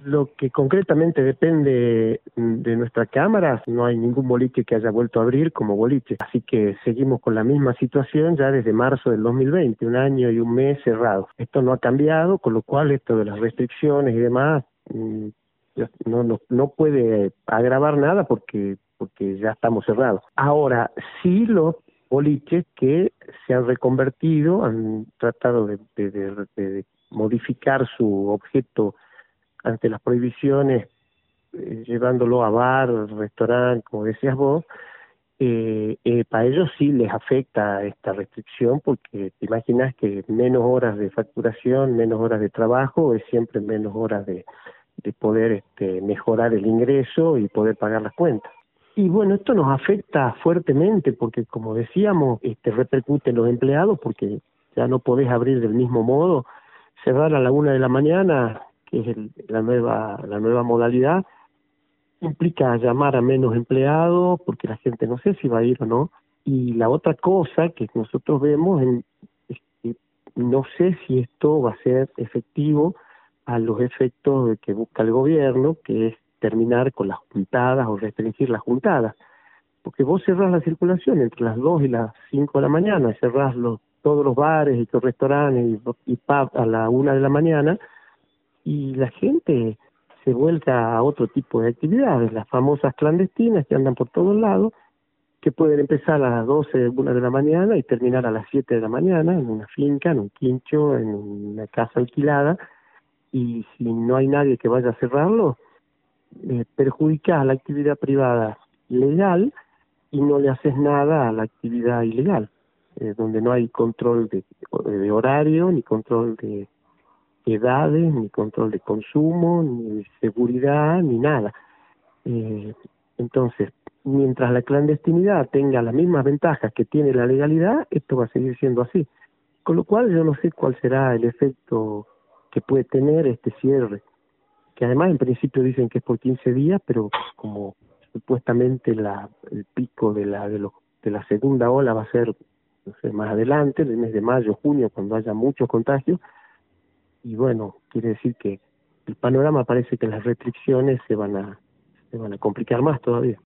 Lo que concretamente depende de nuestra Cámara, no hay ningún boliche que haya vuelto a abrir como boliche. Así que seguimos con la misma situación ya desde marzo del 2020, un año y un mes cerrado. Esto no ha cambiado, con lo cual esto de las restricciones y demás no puede agravar nada porque ya estamos cerrados. Ahora, sí los boliches que se han reconvertido, han tratado de modificar su objeto ante las prohibiciones, llevándolo a bar, restaurante, como decías vos. Para ellos sí les afecta esta restricción porque te imaginas que menos horas de facturación, menos horas de trabajo, es siempre menos horas de poder mejorar el ingreso y poder pagar las cuentas. Y bueno, esto nos afecta fuertemente porque, como decíamos, repercute en los empleados porque ya no podés abrir del mismo modo. Cerrar a la 1 de la mañana, que es la nueva modalidad, implica llamar a menos empleados porque la gente no sé si va a ir o no. Y la otra cosa que nosotros vemos es que no sé si esto va a ser efectivo a los efectos que busca el gobierno, que es terminar con las juntadas o restringir las juntadas. Porque vos cerrás la circulación entre las 2 y las 5 de la mañana, cerrás todos los bares y los restaurantes y pub a la 1 de la mañana, y la gente se vuelca a otro tipo de actividades, las famosas clandestinas que andan por todos lados, que pueden empezar a las 12, 1 de la mañana y terminar a las 7 de la mañana en una finca, en un quincho, en una casa alquilada, y si no hay nadie que vaya a cerrarlo, perjudicas a la actividad privada legal y no le haces nada a la actividad ilegal, donde no hay control de horario, ni control de edades, ni control de consumo, ni seguridad, ni nada. Entonces, mientras la clandestinidad tenga las mismas ventajas que tiene la legalidad, esto va a seguir siendo así. Con lo cual yo no sé cuál será el efecto que puede tener este cierre, que además en principio dicen que es por 15 días, pero como supuestamente el pico de la segunda ola va a ser, no sé, más adelante, en el mes de mayo, junio, cuando haya muchos contagios, y bueno, quiere decir que el panorama parece que las restricciones se van a complicar más todavía.